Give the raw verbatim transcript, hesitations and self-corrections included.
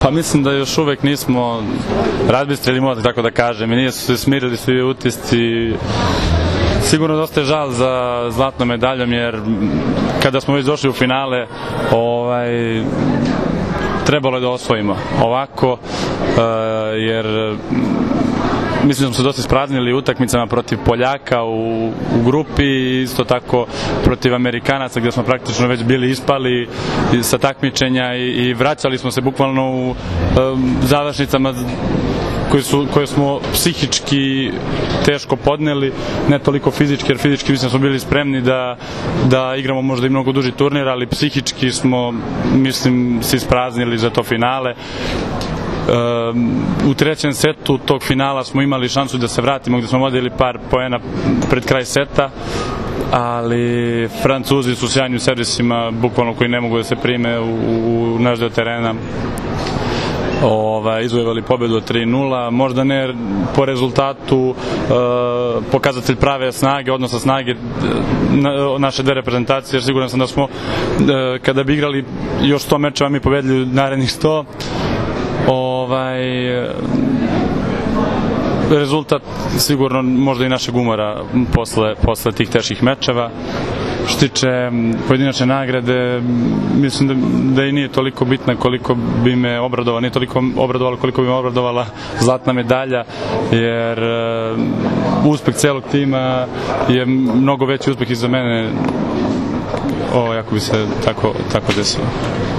Pa mislim da još uvek nismo razbistrili modak, tako da kažem, i nije su se smirili svi utisci. Sigurno dosta je žal za zlatnom medaljom, jer kada smo već došli u finale, ovaj, trebalo je da osvojimo ovako, jer mislim da smo se dosta ispraznili utakmicama protiv Poljaka u, u grupi i isto tako protiv Amerikanaca, gde smo praktično već bili ispali sa takmičenja i, i vraćali smo se bukvalno u um, završnicama koje, su, koje smo psihički teško podneli, ne toliko fizički, jer fizički mislim da smo bili spremni da, da igramo možda i mnogo duži turnir, ali psihički smo, mislim, se ispraznili za to finale. U trećem setu tog finala smo imali šansu da se vratimo, gde smo vodili par poena pred kraj seta, ali Francuzi su sjajnim servisima, bukvalno koji ne mogu da se prime u, u naš deo terena, Ovaj, izvojevali pobedu od tri nula, možda ne po rezultatu e, pokazatelj prave snage, odnosno snage na, naše dve reprezentacije, jer siguran sam da smo e, kada bi igrali još sto mečeva mi pobedili narednih sto. Ovaj, rezultat sigurno možda i našeg umora posle, posle tih teških mečeva. Što tiče pojedinačne nagrade, mislim da, da i nije toliko bitna koliko bi me obradovala, nije toliko obradovala koliko bi me obradovala zlatna medalja, jer uh, uspeh celog tima je mnogo veći uspeh i za mene, o, jako bi se tako, tako desilo.